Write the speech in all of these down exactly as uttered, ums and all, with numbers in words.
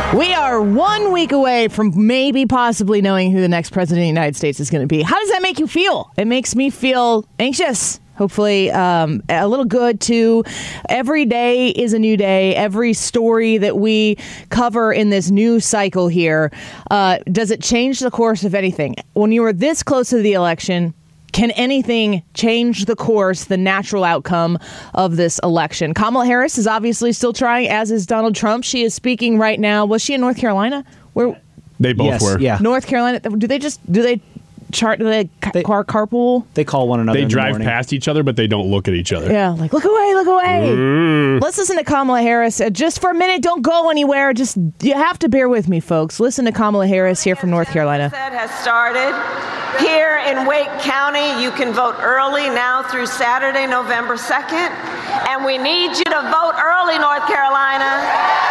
We are one week away from maybe possibly knowing who the next president of the United States is going to be. How does that make you feel? It makes me feel anxious. Hopefully um, a little good, too. Every day is a new day. Every story that we cover in this news cycle here, uh, does it change the course of anything? When you were this close to the election, can anything change the course, the natural outcome of this election? Kamala Harris is obviously still trying, as is Donald Trump. She is speaking right now. Was she in North Carolina? Where they both yes, were. Yeah. North Carolina. Do they just do they chart? Do they, ca- They- car carpool? They call one another They in the drive morning. past each other, but they don't look at each other. Yeah, like look away, look away. Mm. Let's listen to Kamala Harris uh, just for a minute. Don't go anywhere. Just you have to bear with me, folks. Listen to Kamala Harris here from North Carolina. Has started. Here in Wake County, you can vote early now through Saturday, November second. And we need you to vote early, North Carolina.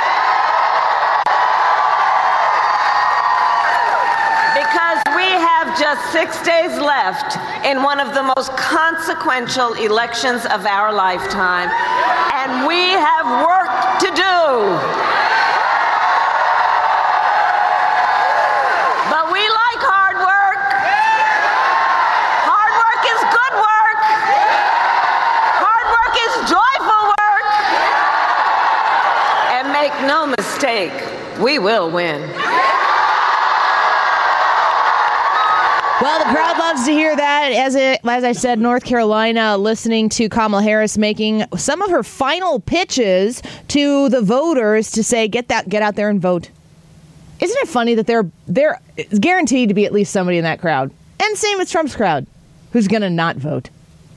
Because we have just six days left in one of the most consequential elections of our lifetime. And we have work to do. But we like hard work. Hard work is good work. Hard work is joyful work. And make no mistake, we will win. Well, the crowd loves to hear that. As it, as I said, North Carolina, listening to Kamala Harris making some of her final pitches to the voters to say, get that, get out there and vote. Isn't it funny that there there is guaranteed to be at least somebody in that crowd, and same with Trump's crowd, who's going to not vote?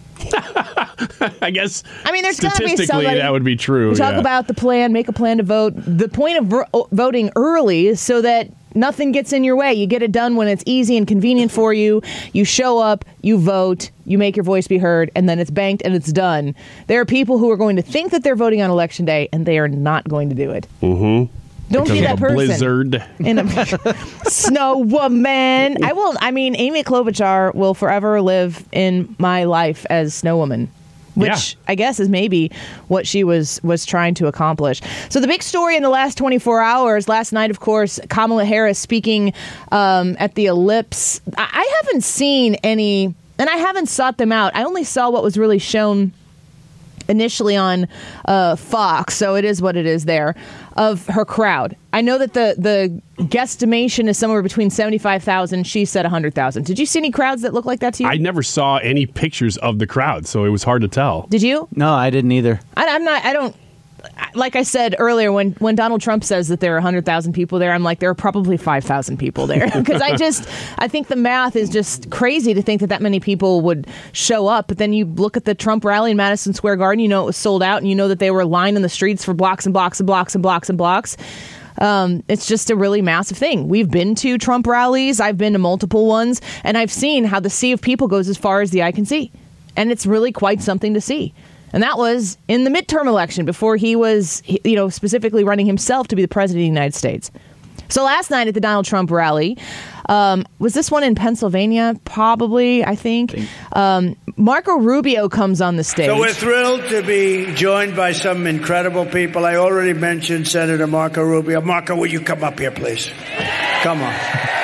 I guess. I mean, there's got to be statistically somebody. that would be true. We talk yeah. about the plan, make a plan to vote. The point of vo- voting early is so that nothing gets in your way. You get it done when it's easy and convenient for you. You show up, you vote, you make your voice be heard, and then it's banked and it's done. There are people who are going to think that they're voting on Election Day, and they are not going to do it. Mm-hmm. Don't because be that of a person. blizzard. In a snow woman. I will. I mean, Amy Klobuchar will forever live in my life as Snow Woman, which Yeah. I guess is maybe what she was was trying to accomplish. So the big story in the last twenty-four hours, last night, of course, Kamala Harris speaking um, at the Ellipse. I, I haven't seen any, and I haven't sought them out. I only saw what was really shown initially on uh, Fox, so it is what it is there, of her crowd. I know that the the guesstimation is somewhere between seventy-five thousand. She said one hundred thousand. Did you see any crowds that look like that to you? I never saw any pictures of the crowd, so it was hard to tell. Did you? No, I didn't either. I, I'm not, I don't, like I said earlier, when, when Donald Trump says that there are one hundred thousand people there, I'm like, there are probably five thousand people there. Because I just, I think the math is just crazy to think that that many people would show up. But then you look at the Trump rally in Madison Square Garden, you know it was sold out, and you know that they were lined in the streets for blocks and blocks and blocks and blocks and blocks. Um, it's just a really massive thing. We've been to Trump rallies. I've been to multiple ones, and I've seen how the sea of people goes as far as the eye can see. And it's really quite something to see. And that was in the midterm election before he was, you know, specifically running himself to be the president of the United States. So last night at the Donald Trump rally, um, was this one in Pennsylvania? Probably, I think. Um, Marco Rubio comes on the stage. So we're thrilled to be joined by some incredible people. I already mentioned Senator Marco Rubio. Marco, will you come up here, please? Come on.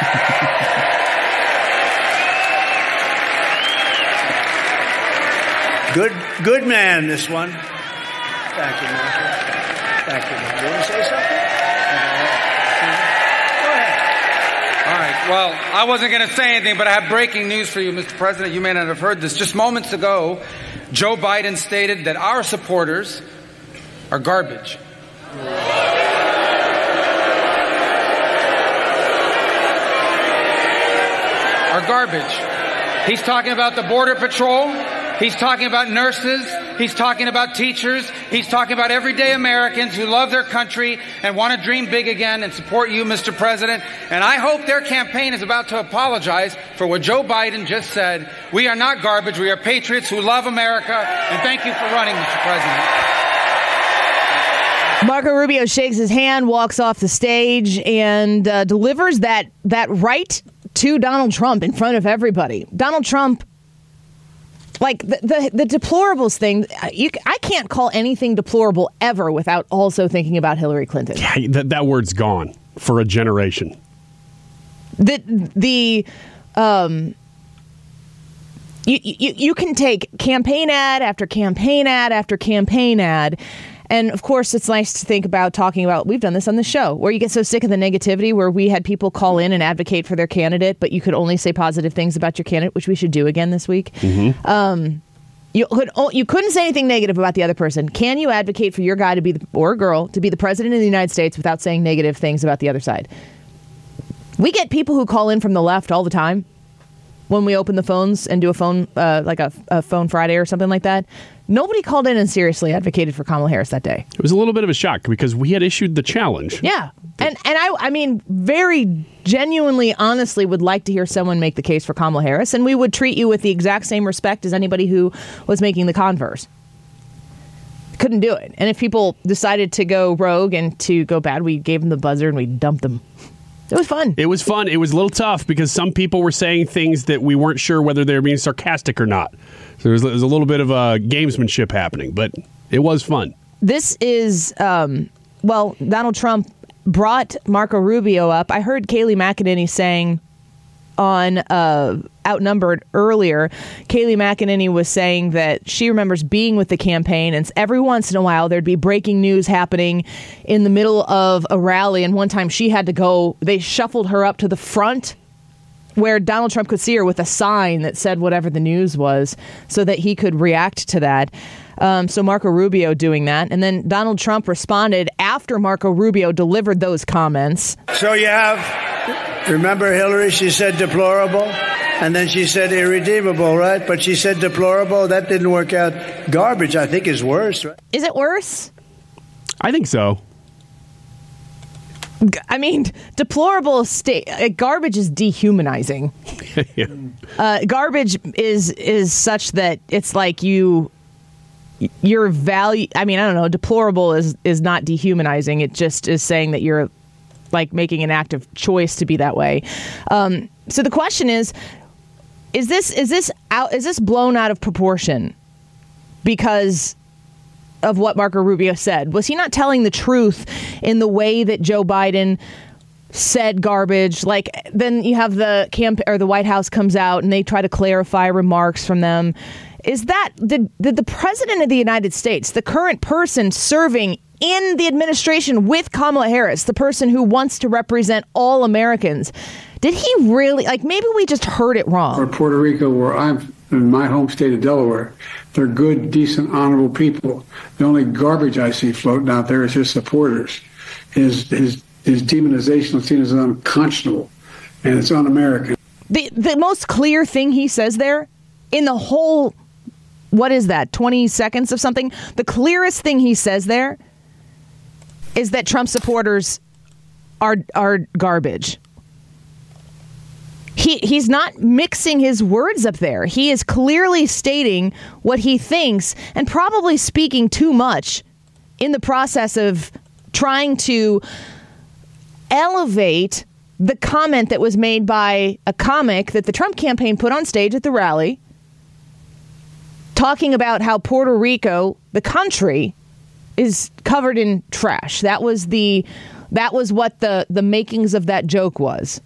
Good, good man, this one. Thank you, Marco. Thank you, Marco. You want to say something? Go ahead. All right. Well, I wasn't going to say anything, but I have breaking news for you, Mister President. You may not have heard this. Just moments ago, Joe Biden stated that our supporters are garbage. Are garbage. He's talking about the Border Patrol. He's talking about nurses. He's talking about teachers. He's talking about everyday Americans who love their country and want to dream big again and support you, Mister President. And I hope their campaign is about to apologize for what Joe Biden just said. We are not garbage. We are patriots who love America. And thank you for running, Mister President. Marco Rubio shakes his hand, walks off the stage, and uh, delivers that that right to Donald Trump in front of everybody. Donald Trump, like the the, the deplorables thing, you, I can't call anything deplorable ever without also thinking about Hillary Clinton. Yeah, that, that word's gone. for a generation. The the um you, you you can take campaign ad after campaign ad after campaign ad. And of course, it's nice to think about talking about, we've done this on the show, where you get so sick of the negativity, where we had people call in and advocate for their candidate, but you could only say positive things about your candidate, which we should do again this week. Mm-hmm. Um, you could you couldn't say anything negative about the other person. Can you advocate for your guy to be the, or girl to be the president of the United States without saying negative things about the other side? We get people who call in from the left all the time when we open the phones and do a phone, uh, like a, a phone Friday or something like that. Nobody called in and seriously advocated for Kamala Harris that day. It was a little bit of a shock because we had issued the challenge. Yeah. And and I I mean, very genuinely, honestly would like to hear someone make the case for Kamala Harris, and we would treat you with the exact same respect as anybody who was making the converse. Couldn't do it. And if people decided to go rogue and to go bad, we gave them the buzzer and we dumped them. It was fun. It was fun. It was a little tough because some people were saying things that we weren't sure whether they were being sarcastic or not. So there was, there was a little bit of a gamesmanship happening, but it was fun. This is, um, well, Donald Trump brought Marco Rubio up. I heard Kayleigh McEnany saying on uh, Outnumbered earlier, Kayleigh McEnany was saying that she remembers being with the campaign, and every once in a while there'd be breaking news happening in the middle of a rally, and one time she had to go, they shuffled her up to the front where Donald Trump could see her with a sign that said whatever the news was so that he could react to that. Um, so Marco Rubio doing that. And then Donald Trump responded after Marco Rubio delivered those comments. So you have, remember Hillary, she said deplorable, and then she said irredeemable, right? But she said deplorable. That didn't work out. Garbage, I think, is worse, right? Is it worse? I think so. I mean, deplorable state. Uh, garbage is dehumanizing. yeah. uh, garbage is is such that it's like you, your value. I mean, I don't know. Deplorable is is not dehumanizing. It just is saying that you're like making an active choice to be that way. Um, so the question is, is this is this out? Is this blown out of proportion because of what Marco Rubio said? Was he not telling the truth in the way that Joe Biden said garbage? Like, then you have the camp or the White House comes out and they try to clarify remarks from them. Is that did, did the president of the United States, the current person serving in the administration with Kamala Harris, the person who wants to represent all Americans, did he really, like, maybe we just heard it wrong? Or Puerto Rico, where I'm in my home state of Delaware, they're good, decent, honorable people. The only garbage I see floating out there is his supporters. His his his demonization is seen as unconscionable, and it's un-American. The the most clear thing he says there in the whole, what is that, twenty seconds of something? The clearest thing he says there is that Trump supporters are are garbage. He he's not mixing his words up there. He is clearly stating what he thinks and probably speaking too much in the process of trying to elevate the comment that was made by a comic that the Trump campaign put on stage at the rally, talking about how Puerto Rico, the country, is covered in trash. That was the that was what the the makings of that joke was.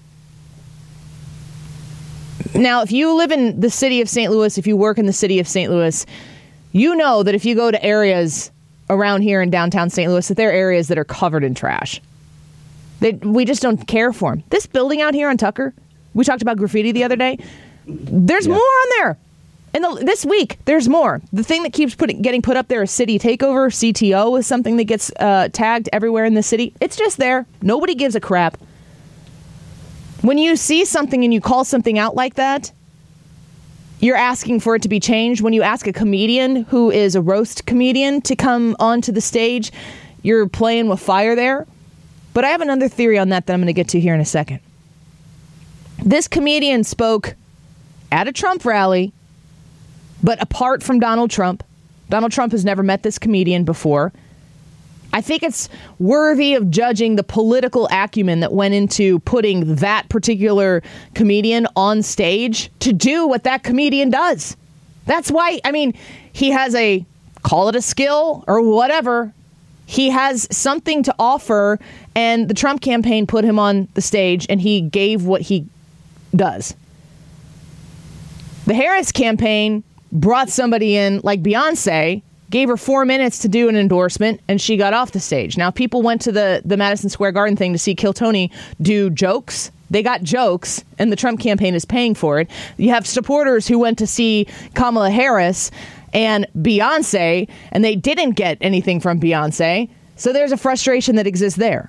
Now, if you live in the city of Saint Louis, if you work in the city of Saint Louis, you know that if you go to areas around here in downtown Saint Louis, that there are areas that are covered in trash. They, we just don't care for them. This building out here on Tucker, we talked about graffiti the other day. There's yeah. more on there. And the, this week, there's more. The thing that keeps putting, getting put up there is City Takeover. C T O is something that gets uh, tagged everywhere in the city. It's just there. Nobody gives a crap. When you see something and you call something out like that, you're asking for it to be changed. When you ask a comedian who is a roast comedian to come onto the stage, you're playing with fire there. But I have another theory on that that I'm going to get to here in a second. This comedian spoke at a Trump rally, but apart from Donald Trump. Donald Trump has never met this comedian before. I think it's worthy of judging the political acumen that went into putting that particular comedian on stage to do what that comedian does. That's why, I mean, he has a, call it a skill or whatever, he has something to offer, and the Trump campaign put him on the stage, and he gave what he does. The Harris campaign brought somebody in like Beyonce, gave her four minutes to do an endorsement, and she got off the stage. Now, people went to the, the Madison Square Garden thing to see Kill Tony do jokes. They got jokes, and the Trump campaign is paying for it. You have supporters who went to see Kamala Harris and Beyonce, and they didn't get anything from Beyonce. So there's a frustration that exists there.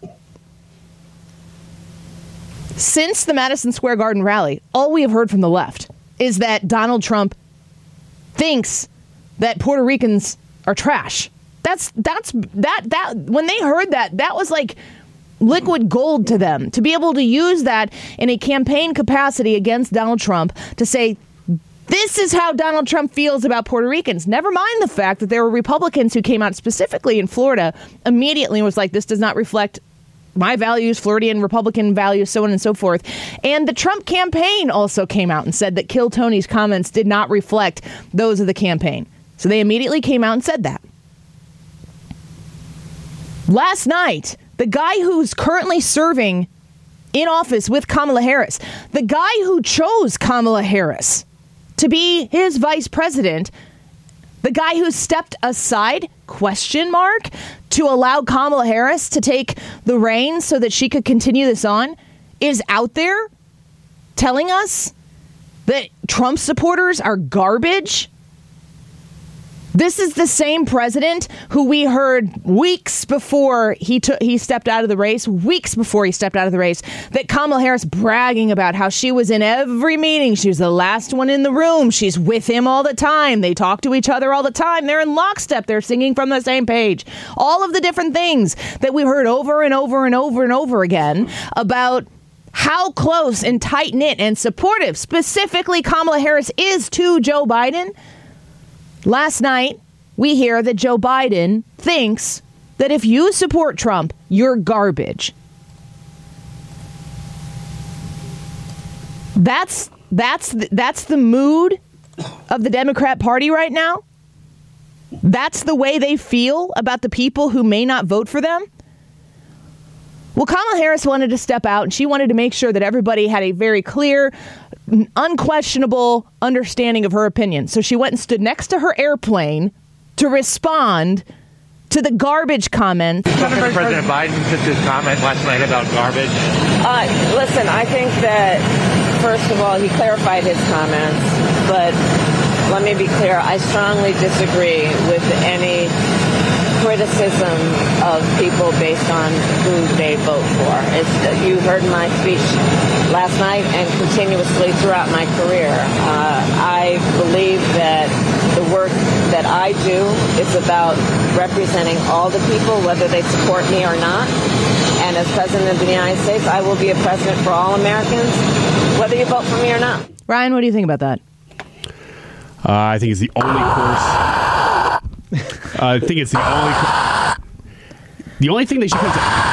Since the Madison Square Garden rally, all we have heard from the left is that Donald Trump thinks that Puerto Ricans are trash. That's that's that that when they heard that, that was like liquid gold to them, to be able to use that in a campaign capacity against Donald Trump to say, this is how Donald Trump feels about Puerto Ricans. Never mind the fact that there were Republicans who came out specifically in Florida immediately and was like, this does not reflect my values, Floridian Republican values, so on and so forth. And the Trump campaign also came out and said that Kill Tony's comments did not reflect those of the campaign. So they immediately came out and said that. Last night, the guy who's currently serving in office with Kamala Harris, the guy who chose Kamala Harris to be his vice president, the guy who stepped aside, question mark, to allow Kamala Harris to take the reins so that she could continue this on, is out there telling us that Trump supporters are garbage. This is the same president who we heard weeks before he took he stepped out of the race, weeks before he stepped out of the race, that Kamala Harris bragging about how she was in every meeting. She was the last one in the room. She's with him all the time. They talk to each other all the time. They're in lockstep. They're singing from the same page. All of the different things that we heard over and over and over and over again about how close and tight-knit and supportive specifically Kamala Harris is to Joe Biden. Last night, we hear that Joe Biden thinks that if you support Trump, you're garbage. That's that's that's the mood of the Democrat Party right now. That's the way they feel about the people who may not vote for them. Well, Kamala Harris wanted to step out, and she wanted to make sure that everybody had a very clear, unquestionable understanding of her opinion. So she went and stood next to her airplane to respond to the garbage comments. President Biden took his comment last night about garbage. Uh, listen, I think that, first of all, he clarified his comments, but let me be clear. I strongly disagree with any criticism of people based on who they vote for. It's, you heard my speech last night and continuously throughout my career. Uh, I believe that the work that I do is about representing all the people, whether they support me or not. And as President of the United States, I will be a president for all Americans, whether you vote for me or not. Ryan, what do you think about that? Uh, I think it's the only course... Uh, I think it's the only the only thing they should put.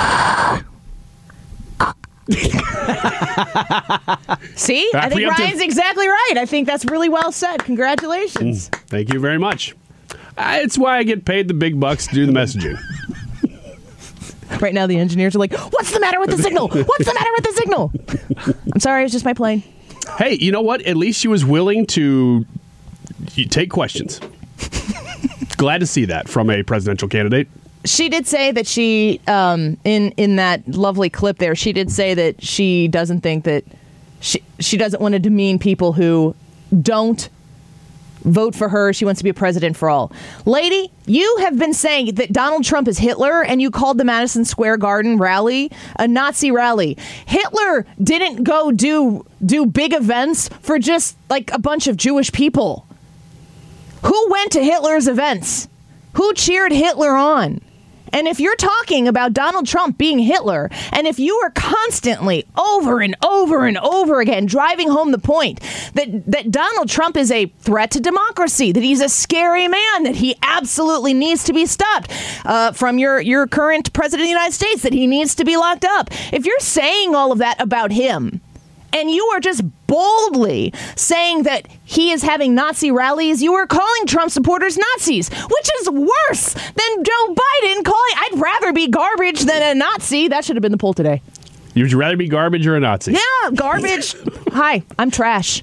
See, I think Ryan's exactly right. I think that's really well said. Congratulations. Mm, thank you very much. Uh, it's why I get paid the big bucks to do the messaging. Right now, the engineers are like, "What's the matter with the signal? What's the matter with the signal?" I'm sorry, it was just my plane. Hey, you know what? At least she was willing to take questions. Glad to see that from a presidential candidate. She did say that she, um, in in that lovely clip there, she did say that she doesn't think that she she doesn't want to demean people who don't vote for her. She wants to be a president for all. Lady, you have been saying that Donald Trump is Hitler, and you called the Madison Square Garden rally a Nazi rally. Hitler didn't go do do big events for just like a bunch of Jewish people. Who went to Hitler's events? Who cheered Hitler on? And if you're talking about Donald Trump being Hitler, and if you are constantly over and over and over again driving home the point that, that Donald Trump is a threat to democracy, that he's a scary man, that he absolutely needs to be stopped uh, from your, your current president of the United States, that he needs to be locked up. If you're saying all of that about him, and you are just boldly saying that he is having Nazi rallies, you are calling Trump supporters Nazis, which is worse than Joe Biden calling. I'd rather be garbage than a Nazi. That should have been the poll today. You'd rather be garbage or a Nazi? Yeah, garbage. Hi, I'm trash.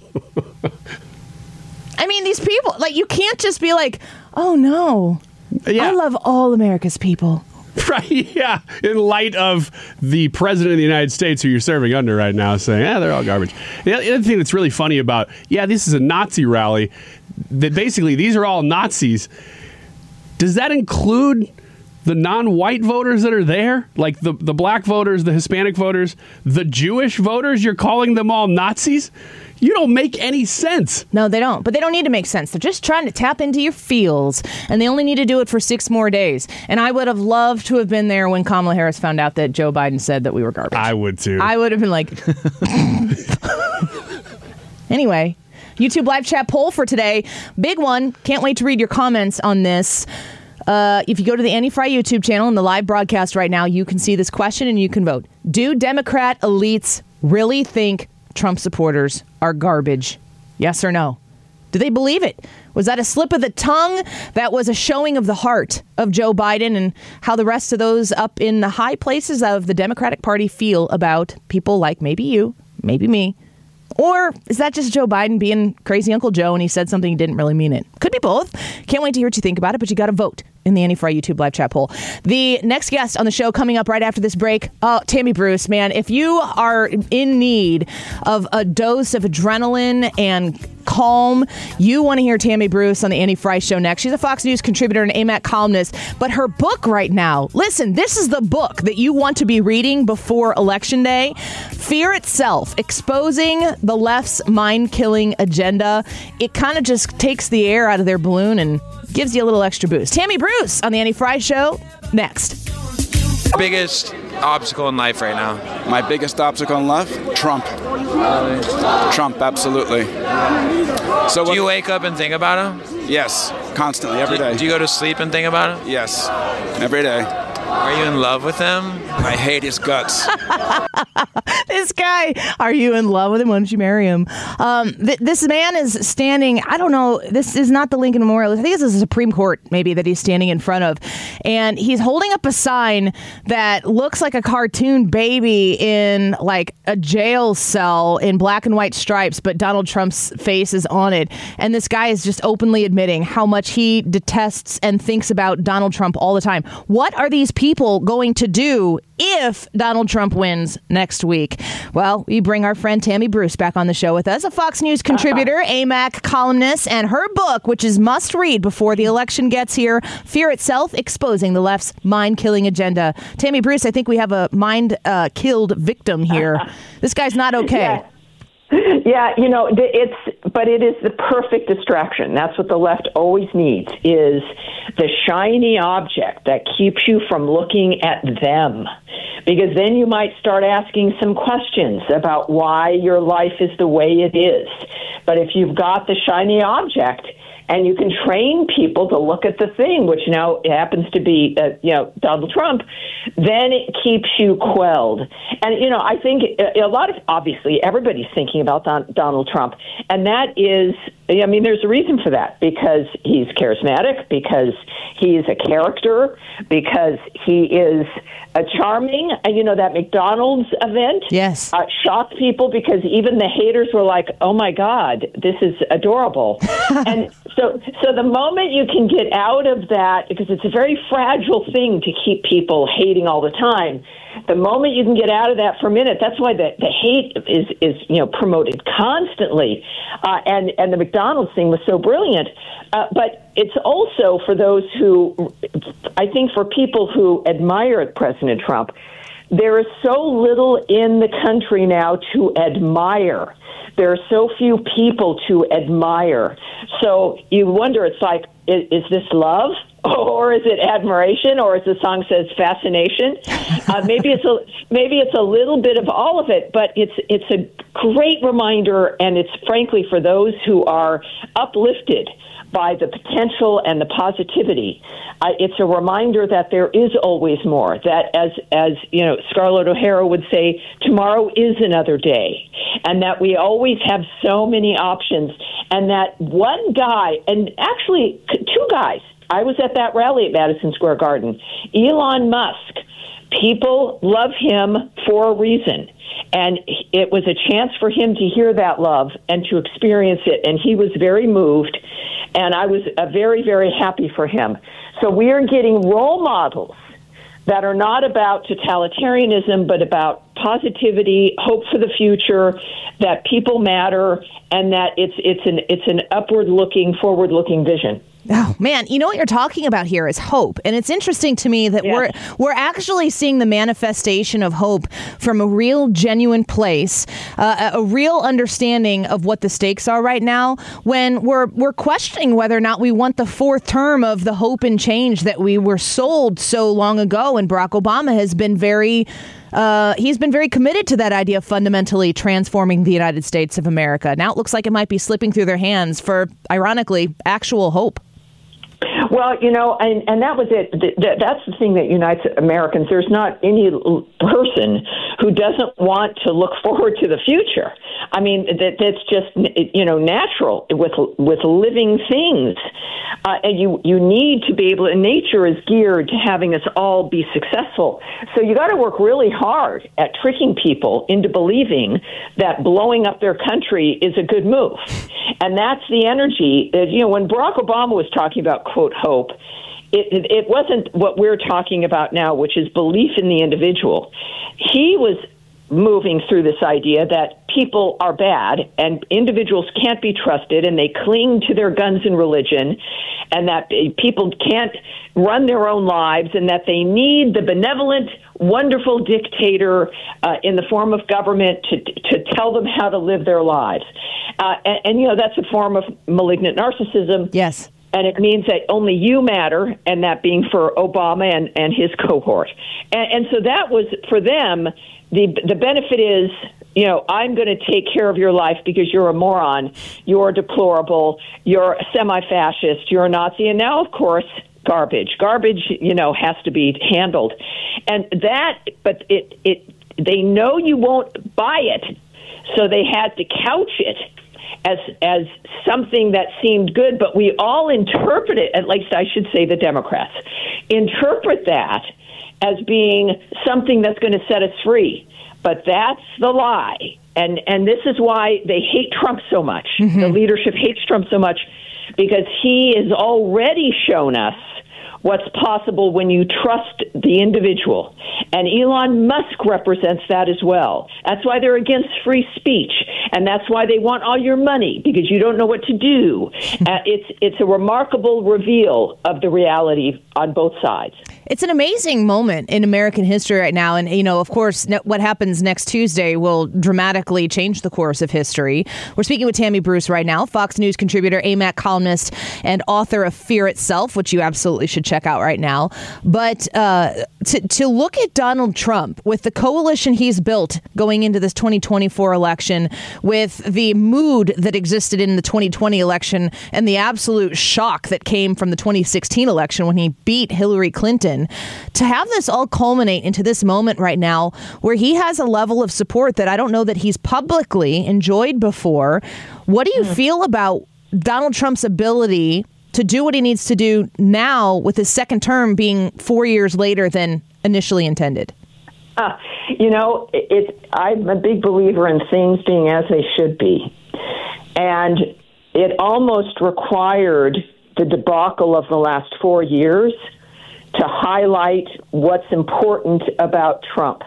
I mean, these people, like, you can't just be like, oh, no. Yeah. I love all America's people. Right, yeah. In light of the president of the United States who you're serving under right now saying, yeah, they're all garbage. The other thing that's really funny about, yeah, this is a Nazi rally, that basically these are all Nazis. Does that include the non-white voters that are there? Like the, the black voters, the Hispanic voters, the Jewish voters, you're calling them all Nazis? You don't make any sense. No, they don't. But they don't need to make sense. They're just trying to tap into your feels, and they only need to do it for six more days. And I would have loved to have been there when Kamala Harris found out that Joe Biden said that we were garbage. I would, too. I would have been like... Anyway, YouTube live chat poll for today. Big one. Can't wait to read your comments on this. Uh, if you go to the Annie Frey YouTube channel in the live broadcast right now, you can see this question and you can vote. Do Democrat elites really think Trump supporters are garbage? Yes or no? Do they believe it? Was that a slip of the tongue? That was a showing of the heart of Joe Biden and how the rest of those up in the high places of the Democratic Party feel about people like maybe you, maybe me. Or is that just Joe Biden being crazy Uncle Joe and he said something he didn't really mean it? Could be both. Can't wait to hear what you think about it, but you got to vote in the Annie Frey YouTube live chat poll. The next guest on the show coming up right after this break, oh, Tammy Bruce, man, if you are in need of a dose of adrenaline and calm, you want to hear Tammy Bruce on the Annie Frey Show next. She's a Fox News contributor and A M A C columnist, but her book right now, listen, this is the book that you want to be reading before Election Day. Fear Itself, Exposing the Left's Mind-Killing Agenda. It kind of just takes the air out of their balloon and gives you a little extra boost. Tammy Bruce on the Annie Frey Show next. Biggest obstacle in life right now? My biggest obstacle in life? Trump. Really? Trump, absolutely. So do you wake up and think about him? Yes, constantly, every do, day. Do you go to sleep and think about him? Yes, every day. Are you in love with him? I hate his guts. This guy, are you in love with him? Why don't you marry him? Um, th- this man is standing, I don't know, this is not the Lincoln Memorial. I think this is the Supreme Court, maybe, that he's standing in front of. And he's holding up a sign that looks like a cartoon baby in like a jail cell in black and white stripes, but Donald Trump's face is on it. And this guy is just openly admitting how much he detests and thinks about Donald Trump all the time. What are these people going to do if Donald Trump wins next week? Well, we bring our friend Tammy Bruce back on the show with us, a Fox News contributor, A M A C columnist, and her book, which is must read before the election gets here, Fear Itself, Exposing the Left's Mind-Killing Agenda. Tammy Bruce, I think we have a mind-killed uh, victim here. This guy's not okay. Yeah. Yeah, you know, it's, but it is the perfect distraction. That's what the left always needs, is the shiny object that keeps you from looking at them. Because then you might start asking some questions about why your life is the way it is. But if you've got the shiny object, and you can train people to look at the thing, which now happens to be, uh, you know, Donald Trump, then it keeps you quelled. And, you know, I think a lot of, obviously, everybody's thinking about Don- Donald Trump. And that is, I mean, there's a reason for that, because he's charismatic, because he's a character, because he is a charming. And, you know, that McDonald's event yes. uh, shocked people because even the haters were like, oh, my God, this is adorable. And so so the moment you can get out of that, because it's a very fragile thing to keep people hating all the time, the moment you can get out of that for a minute, that's why the, the hate is, is you know promoted constantly. Uh, and, and the McDonald's thing was so brilliant. Uh, but it's also for those who, I think for people who admire President Trump, there is so little in the country now to admire. There are so few people to admire. So you wonder, it's like, is, is this love? Or is it admiration, or as the song says, fascination? Uh, maybe it's a maybe it's a little bit of all of it, but it's it's a great reminder, and it's frankly for those who are uplifted by the potential and the positivity. Uh, it's a reminder that there is always more. That as as you know, Scarlett O'Hara would say, tomorrow is another day, and that we always have so many options, and that one guy, and actually two guys. I was at that rally at Madison Square Garden. Elon Musk, people love him for a reason. And it was a chance for him to hear that love and to experience it. And he was very moved. And I was uh, very, very happy for him. So we are getting role models that are not about totalitarianism, but about positivity, hope for the future, that people matter, and that it's it's an it's an upward-looking, forward-looking vision. Oh, man, you know what you're talking about here is hope. And it's interesting to me that yes. we're we're actually seeing the manifestation of hope from a real, genuine place, uh, a real understanding of what the stakes are right now, when we're we're questioning whether or not we want the fourth term of the hope and change that we were sold so long ago. And Barack Obama has been very Uh, he's been very committed to that idea of fundamentally transforming the United States of America. Now it looks like it might be slipping through their hands for, ironically, actual hope. Well, you know, and, and that was it. That's the thing that unites Americans. There's not any person who doesn't want to look forward to the future. I mean, that, that's just, you know, natural with with living things. Uh, and you, you need to be able, and nature is geared to having us all be successful. So you got to work really hard at tricking people into believing that blowing up their country is a good move. And that's the energy that, you know, when Barack Obama was talking about, quote, hope, it, it, it wasn't what we're talking about now, which is belief in the individual. He was moving through this idea that people are bad and individuals can't be trusted and they cling to their guns and religion, and that people can't run their own lives, and that they need the benevolent, wonderful dictator uh, in the form of government to to tell them how to live their lives. Uh, and, and, you know, that's a form of malignant narcissism. Yes. And it means that only you matter, and that being for Obama and, and his cohort. And, and so that was, for them, the the benefit is, you know, I'm going to take care of your life because you're a moron, you're deplorable, you're a semi-fascist, you're a Nazi, and now, of course, garbage. Garbage, you know, has to be handled. And that, but it it they know you won't buy it, so they had to couch it as as something that seemed good, but we all interpret it, at least I should say the Democrats, interpret that as being something that's going to set us free. But that's the lie. And and this is why they hate Trump so much. Mm-hmm. The leadership hates Trump so much because he has already shown us what's possible when you trust the individual. And Elon Musk represents that as well. That's why they're against free speech. And that's why they want all your money, because you don't know what to do. uh, it's it's a remarkable reveal of the reality on both sides. It's an amazing moment in American history right now. And, you know, of course, ne- what happens next Tuesday will dramatically change the course of history. We're speaking with Tammy Bruce right now, Fox News contributor, A M A C columnist, and author of Fear Itself, which you absolutely should check out right now. But uh, to, to look at Donald Trump with the coalition he's built going into this twenty twenty-four election, with the mood that existed in the twenty twenty election and the absolute shock that came from the twenty sixteen election when he beat Hillary Clinton, to have this all culminate into this moment right now where he has a level of support that I don't know that he's publicly enjoyed before. What do you mm. feel about Donald Trump's ability to do what he needs to do now, with his second term being four years later than initially intended? Uh, you know, it, I'm a big believer in things being as they should be. And it almost required the debacle of the last four years to highlight what's important about Trump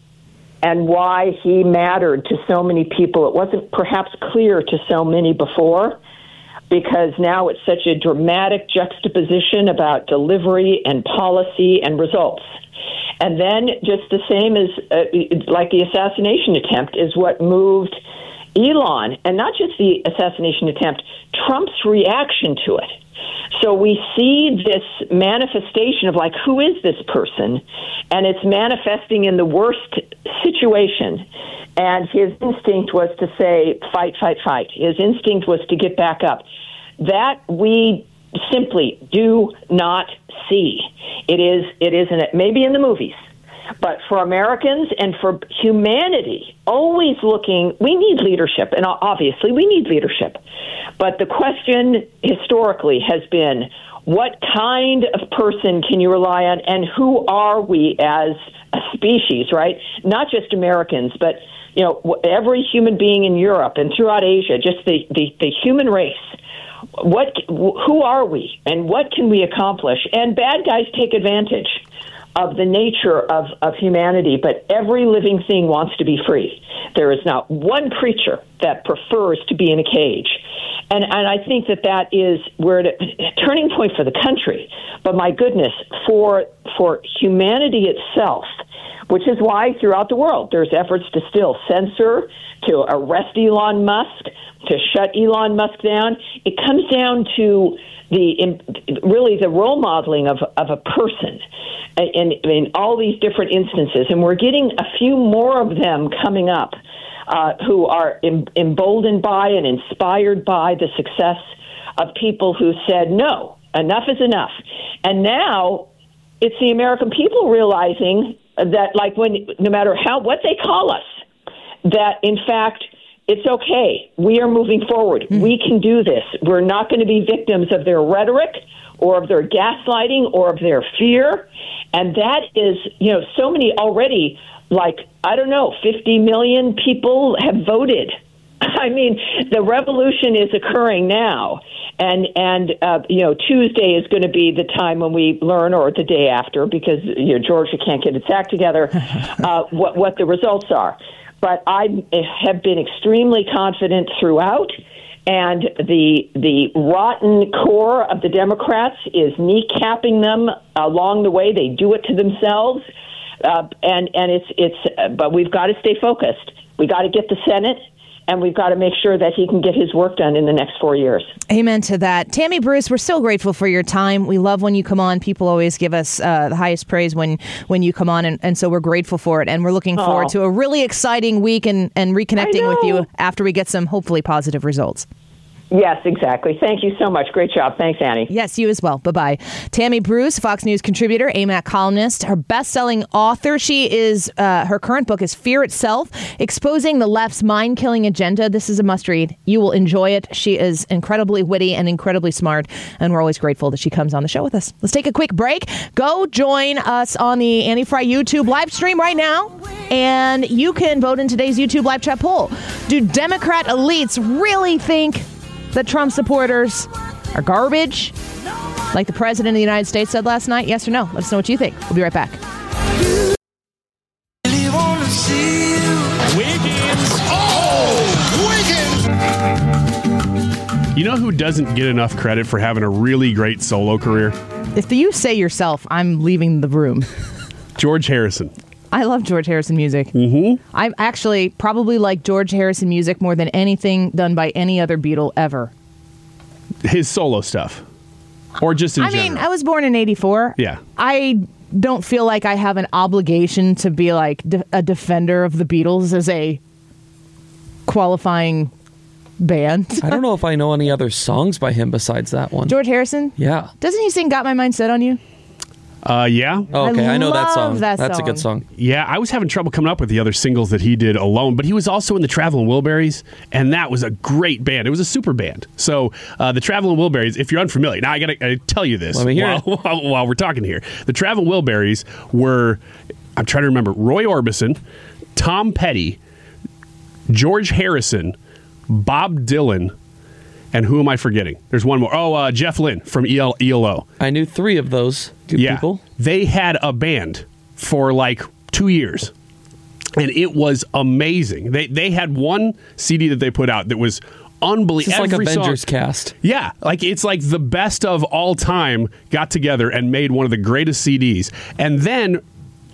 and why he mattered to so many people. It wasn't perhaps clear to so many before, because now it's such a dramatic juxtaposition about delivery and policy and results. And then just the same as uh, like the assassination attempt is what moved Elon, and not just the assassination attempt, Trump's reaction to it. So we see this manifestation of, like, who is this person? And it's manifesting in the worst situation. And his instinct was to say, fight, fight, fight. His instinct was to get back up. That we simply do not see. It is, it is in it, maybe in the movies. But for Americans and for humanity, always looking, we need leadership, and obviously we need leadership. But the question historically has been, what kind of person can you rely on, and who are we as a species, right? Not just Americans, but you know, every human being in Europe and throughout Asia, just the, the, the human race. What, who are we, and what can we accomplish? And bad guys take advantage of the nature of, of humanity, but every living thing wants to be free. There is not one creature that prefers to be in a cage. And and I think that that is where it, a turning point for the country, but my goodness, for for humanity itself, which is why throughout the world there's efforts to still censor, to arrest Elon Musk, to shut Elon Musk down. It comes down to the really the role modeling of of a person in, in all these different instances, and we're getting a few more of them coming up uh, who are em- emboldened by and inspired by the success of people who said, no, enough is enough. And now it's the American people realizing that, like, when no matter how what they call us, that in fact it's okay. We are moving forward. Mm-hmm. We can do this. We're not going to be victims of their rhetoric or of their gaslighting or of their fear. And that is, you know, so many already, like, I don't know, fifty million people have voted. I mean, the revolution is occurring now. And, and uh, you know, Tuesday is going to be the time when we learn, or the day after, because, you know, Georgia can't get its act together, uh, what, what the results are. But I have been extremely confident throughout, and the the rotten core of the Democrats is kneecapping them along the way. They do it to themselves, uh, and and it's it's. Uh, but we've got to stay focused. We got to get the Senate, and we've got to make sure that he can get his work done in the next four years. Amen to that. Tammy Bruce, we're so grateful for your time. We love when you come on. People always give us uh, the highest praise when, when you come on, and, and so we're grateful for it. And we're looking forward oh. to a really exciting week and, and reconnecting with you after we get some hopefully positive results. Yes, exactly. Thank you so much. Great job. Thanks, Annie. Yes, you as well. Bye-bye. Tammy Bruce, Fox News contributor, A M A C columnist, her best-selling author. She is, uh, her current book is Fear Itself, Exposing the Left's Mind-Killing Agenda. This is a must-read. You will enjoy it. She is incredibly witty and incredibly smart, and we're always grateful that she comes on the show with us. Let's take a quick break. Go join us on the Annie Frey YouTube live stream right now, and you can vote in today's YouTube live chat poll. Do Democrat elites really think that Trump supporters are garbage, like the president of the United States said last night? Yes or no? Let us know what you think. We'll be right back. You know who doesn't get enough credit for having a really great solo career? If you say yourself, I'm leaving the room. George Harrison. I love George Harrison music. Mm-hmm. I actually probably like George Harrison music more than anything done by any other Beatle ever. His solo stuff. Or just in I general. mean, I was born in eighty-four. Yeah. I don't feel like I have an obligation to be like de- a defender of the Beatles as a qualifying band. I don't know if I know any other songs by him besides that one. George Harrison? Yeah. Doesn't he sing Got My Mind Set on You? Uh, yeah. Oh, okay, I, I know that song. That That's song. a good song. Yeah, I was having trouble coming up with the other singles that he did alone, but he was also in the Traveling Wilburys, and that was a great band. It was a super band. So uh, the Traveling Wilburys, if you're unfamiliar, now I got to tell you this Let me hear while, it. while, while we're talking here. The Traveling Wilburys were, I'm trying to remember, Roy Orbison, Tom Petty, George Harrison, Bob Dylan, and who am I forgetting? There's one more. Oh, uh, Jeff Lynne from E L O. I knew three of those good yeah. people. They had a band for like two years, and it was amazing. They they had one C D that they put out that was unbelievable. It's like Every Avengers song, cast. Yeah, like it's like the best of all time got together and made one of the greatest C Ds. And then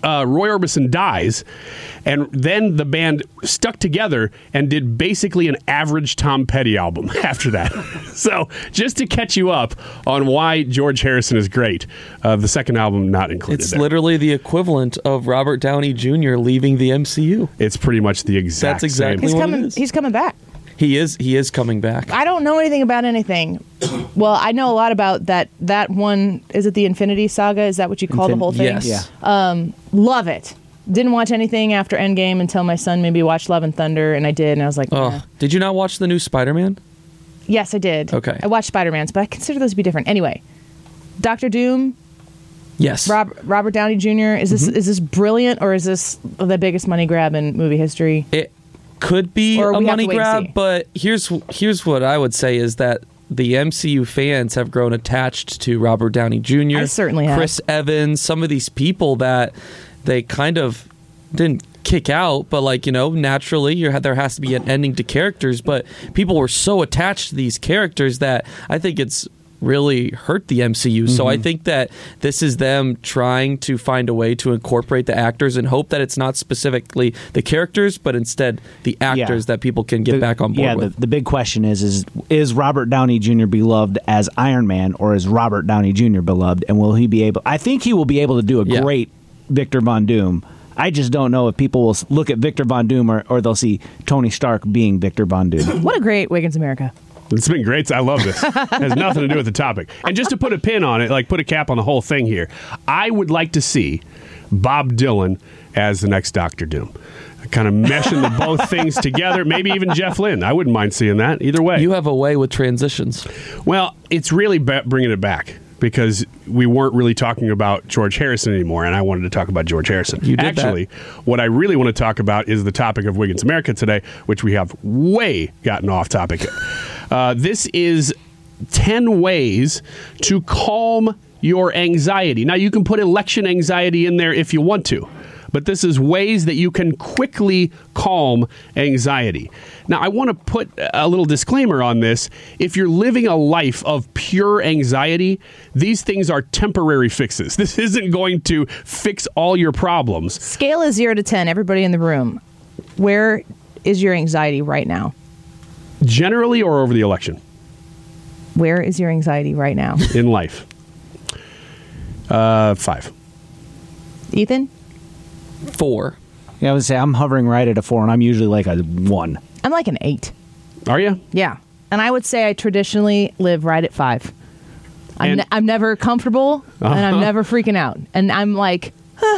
uh, Roy Orbison dies, and then the band stuck together and did basically an average Tom Petty album after that. So just to catch you up on why George Harrison is great, uh, the second album not included It's there. literally the equivalent of Robert Downey Junior leaving the M C U. It's pretty much the exact That's exactly same. He's what it coming. is. He's coming back. He is. He is coming back. I don't know anything about anything. Well, I know a lot about that. That one, is it the Infinity Saga? Is that what you call Infin- the whole thing? yes. Yeah. Um, love it. Didn't watch anything after Endgame until my son maybe watched Love and Thunder, and I did, and I was like, Oh, nah. did you not watch the new Spider-Man? Yes, I did. Okay. I watched Spider-Man's, but I consider those to be different. Anyway, Doctor Doom, Yes. Rob, Robert Downey Junior Is this Mhm. is this brilliant, or is this the biggest money grab in movie history? It could be Or a we have money to wait and grab, see. but here's here's what I would say is that the M C U fans have grown attached to Robert Downey Junior I certainly have. Chris Evans, some of these people that they kind of didn't kick out, but like, you know, naturally you had, there has to be an ending to characters, but people were so attached to these characters that I think it's really hurt the M C U. So I Mhm. think that this is them trying to find a way to incorporate the actors and hope that it's not specifically the characters, but instead the actors that people can get The- back on board yeah, with. The, the big question is, is is Robert Downey Junior beloved as Iron Man, or is Robert Downey Junior beloved, and will he be able... I think he will be able to do a Yeah. great Victor Von Doom. I just don't know if people will s- look at Victor Von Doom or, or they'll see Tony Stark being Victor Von Doom. What a great Wiggins America. It's been great. I love this. It has nothing to do with the topic. And just to put a pin on it, like put a cap on the whole thing here, I would like to see Bob Dylan as the next Doctor Doom. Kind of meshing the both things together. Maybe even Jeff Lynne. I wouldn't mind seeing that. Either way. You have a way with transitions. Well, it's really ba- bringing it back because we weren't really talking about George Harrison anymore, and I wanted to talk about George Harrison. You did Actually, what I really want to talk about is the topic of Wiggins America today, which we have way gotten off topic. Uh, this is ten ways to calm your anxiety. Now, you can put election anxiety in there if you want to, but this is ways that you can quickly calm anxiety. Now, I want to put a little disclaimer on this. If you're living a life of pure anxiety, these things are temporary fixes. This isn't going to fix all your problems. Scale is zero to ten. Everybody in the room, where is your anxiety right now? Generally or over the election? Where is your anxiety right now? In life. Uh, five. Ethan? Four. Yeah, I would say I'm hovering right at a four, and I'm usually like a one. I'm like an eight. Are you? Yeah. And I would say I traditionally live right at five. I'm, And- ne- I'm never comfortable, and I'm Uh-huh. never freaking out. And I'm like,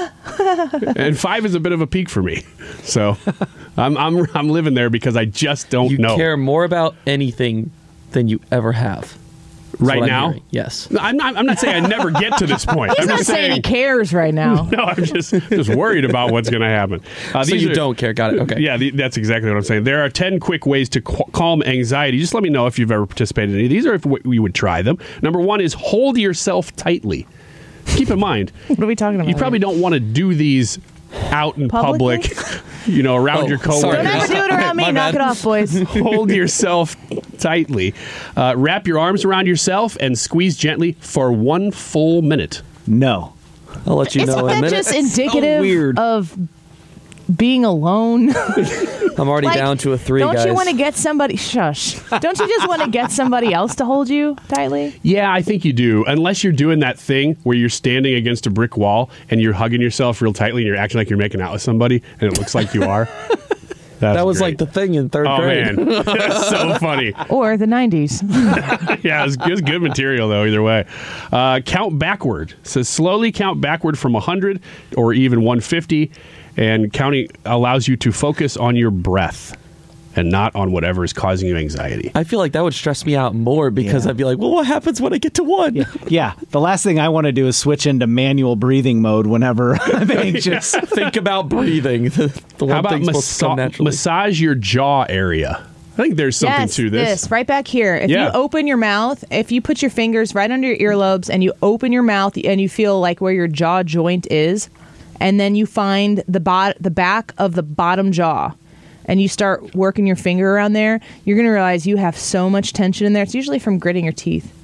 And five is a bit of a peak for me. So I'm I'm I'm living there because I just don't You know. care more about anything than you ever have. That's Right what I'm now? hearing. Yes. No, I'm not I'm not saying I never get to this point. he's I'm not just saying he cares right now. No, I'm just just worried about what's going to happen. Uh, So these you are- don't care. Got it. Okay. Yeah, the, that's exactly what I'm saying. There are ten quick ways to qu- calm anxiety. Just let me know if you've ever participated in any of these or if w- you would try them. Number one is hold yourself tightly. Keep in mind, What are we talking about? you probably don't want to do these out in Publicly? public, you know, around Oh, your coworkers. sorry. Don't ever do it around me. My Knock bad. it off, boys. Hold yourself tightly. Uh, wrap your arms around yourself and squeeze gently for one full minute. No. I'll let you Isn't know in a that minute. just indicative weird. of being alone? I'm already Like, down to a three, Don't guys. you want to get somebody? Shush. Don't you just want to get somebody else to hold you tightly? Yeah, I think you do. Unless you're doing that thing where you're standing against a brick wall and you're hugging yourself real tightly and you're acting like you're making out with somebody and it looks like you are. That's that was great. like the thing in third Oh, grade. man. That's so funny. Or the nineties? Yeah, it was, it was good material, though, either way. Uh, count backward. So slowly count backward from one hundred or even one hundred fifty, and counting allows you to focus on your breath and not on whatever is causing you anxiety. I feel like that would stress me out more because Yeah. I'd be like, well, what happens when I get to one? Yeah, yeah. The last thing I want to do is switch into manual breathing mode whenever I'm anxious. Think about breathing. The, the How one about thing's supposed to come massa- naturally. massage your jaw area? I think there's something yes, to this. right back here. If Yeah. you open your mouth, if you put your fingers right under your earlobes and you open your mouth and you feel like where your jaw joint is, and then you find the bot- the back of the bottom jaw, and you start working your finger around there, you're going to realize you have so much tension in there. It's usually from gritting your teeth.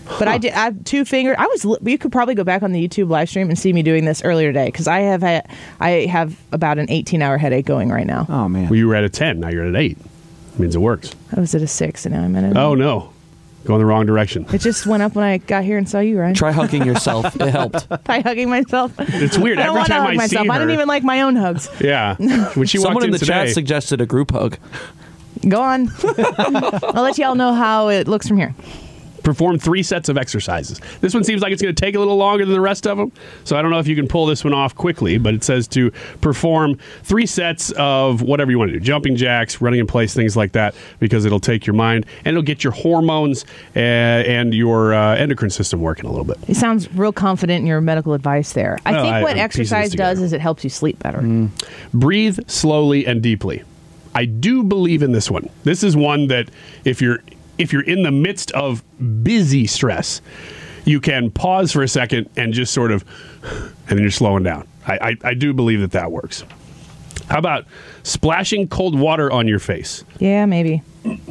But huh. I did. I have two fingers. I was. You could probably go back on the YouTube live stream and see me doing this earlier today because I have had. I have about an eighteen-hour headache going right now. Oh man. Well, you were at a ten. Now you're at an eight. It means it works. I was at a six, and now I'm at an. Oh no. Going the wrong direction. It just went up when I got here and saw you, Ryan. Try hugging yourself. It helped. Try hugging myself. It's weird. I don't Every time hug I myself. see her, I don't even like my own hugs. Yeah. When she Someone walked in the today, chat suggested a group hug. Go on. I'll let y'all know how it looks from here. Perform three sets of exercises. This one seems like it's going to take a little longer than the rest of them, so I don't know if you can pull this one off quickly, but it says to perform three sets of whatever you want to do, jumping jacks, running in place, things like that, because it'll take your mind and it'll get your hormones uh, and your uh, endocrine system working a little bit. It sounds real confident in your medical advice there. I well, think I, what I'm exercise does is it helps you sleep better. Mm. Breathe slowly and deeply. I do believe in this one. This is one that if you're if you're in the midst of busy stress, you can pause for a second and just sort of, and then you're slowing down. I, I, I do believe that that works. How about splashing cold water on your face? Yeah, maybe.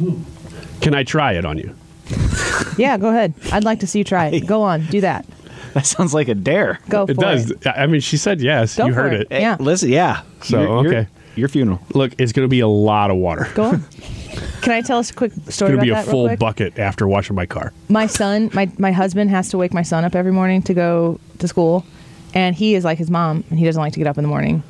Can I try it on you? Yeah, go ahead. I'd like to see you try it. Go on, do that. That sounds like a dare. Go for it. Does. It. I mean, she said yes. Go you for heard it. it. Yeah. Listen, yeah. So, Your- your- okay. Your funeral. Look, it's going to be a lot of water. Go on. Can I tell us a quick story It's going to about be a that real full quick? bucket after washing my car. My son, my, my husband has to wake my son up every morning to go to school. And he is like his mom, and he doesn't like to get up in the morning.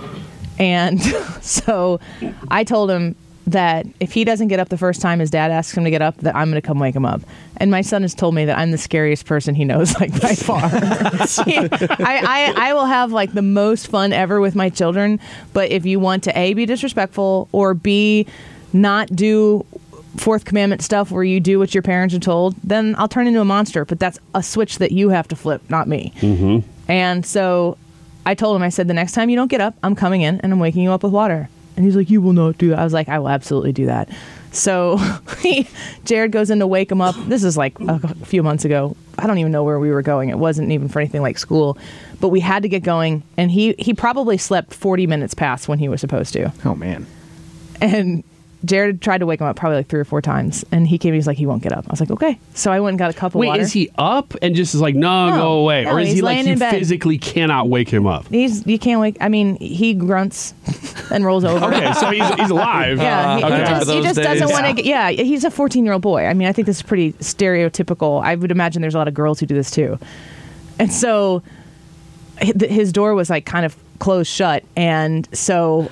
And so I told him that if he doesn't get up the first time his dad asks him to get up, that I'm going to come wake him up. And my son has told me that I'm the scariest person he knows, like, by far. He- I, I, I will have, like, the most fun ever with my children, but if you want to, A, be disrespectful, or B, not do fourth commandment stuff where you do what your parents are told, then I'll turn into a monster. But that's a switch that you have to flip, not me. Mm-hmm. And so I told him, I said, the next time you don't get up, I'm coming in and I'm waking you up with water. And he's like, you will not do that. I was like, I will absolutely do that. So he, Jared goes in to wake him up. This is like a few months ago. I don't even know where we were going. It wasn't even for anything like school. But we had to get going. And he, he probably slept forty minutes past when he was supposed to. Oh, man. And Jared tried to wake him up probably like three or four times. And he came and he's like, he won't get up. I was like, okay. So I went and got a cup of Wait, water. is he up and just is like, no, No. go away? No, or is he's he like, laying you in bed. physically cannot wake him up? He's, you can't wake. I mean, he grunts and rolls over. Okay, so he's, he's alive. Yeah, he, okay. he just, he just doesn't want to. Yeah, he's a fourteen-year-old boy. I mean, I think this is pretty stereotypical. I would imagine there's a lot of girls who do this too. And so hi- his door was like kind of closed shut, and so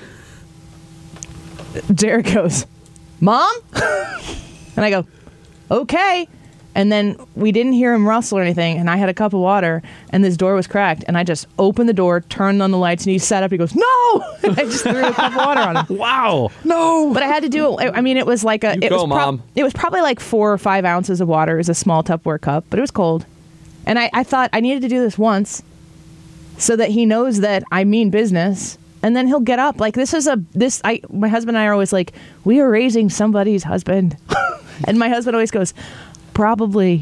Jared goes, "Mom," and I go, "Okay." And then we didn't hear him rustle or anything, and I had a cup of water, and this door was cracked, and I just opened the door, turned on the lights, and he sat up. He goes, "No!" And I just threw a cup of water on him. Wow. No. But I had to do it. I mean, it was like a. You it go, was prob- Mom. It was probably like four or five ounces of water. It was a small Tupperware cup, but it was cold. And I, I thought I needed to do this once, so that he knows that I mean business, and then he'll get up. Like this is a this. I my husband and I are always like, we are raising somebody's husband, and my husband always goes, probably.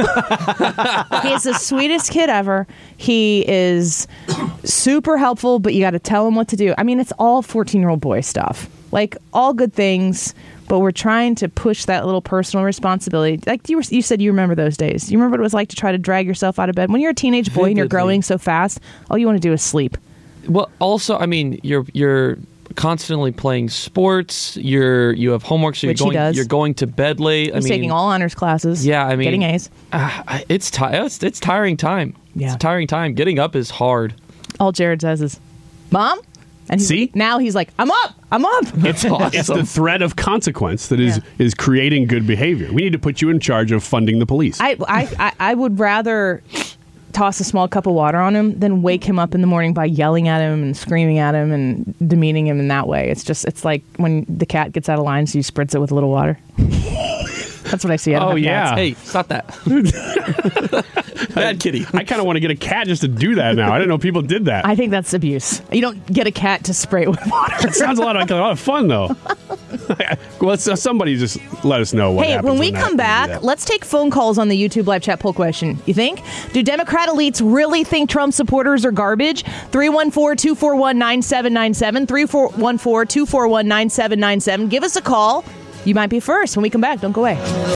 He's the sweetest kid ever. He is super helpful, but you got to tell him what to do. I mean, it's all fourteen-year-old boy stuff. Like, all good things, but we're trying to push that little personal responsibility. Like you were, you said you remember those days. You remember what it was like to try to drag yourself out of bed? When you're a teenage boy and you're Vividly. growing so fast, all you want to do is sleep. Well, also, I mean, you're you're constantly playing sports. You're you have homework, so you're Which he going does. you're going to bed late. I He's mean, taking all honors classes. Yeah, I mean, getting A's. Uh, it's, ti- it's it's tiring time. Yeah. It's a tiring time. Getting up is hard. All Jared says is, "Mom." And he's, See? now he's like, "I'm up. I'm up." It's, it's the threat of consequence that is, Yeah. is creating good behavior. We need to put you in charge of funding the police. I, I, I, I would rather toss a small cup of water on him than wake him up in the morning by yelling at him and screaming at him and demeaning him in that way. It's just, it's like when the cat gets out of line, so you spritz it with a little water. That's what I see. I don't Oh, have yeah. cats. Hey, stop that. Bad kitty. I kind of want to get a cat just to do that now. I didn't know people did that. I think that's abuse. You don't get a cat to spray it with water. It sounds a lot like a lot of fun, though. Well, let's, uh, somebody just let us know what Hey, happens when we that- come when you do back, that. let's take phone calls on the YouTube live chat poll question. You think? Do Democrat elites really think Trump supporters are garbage? three one four, two four one, nine seven nine seven, three one four, two four one, nine seven nine seven. Give us a call. You might be first when we come back. Don't go away.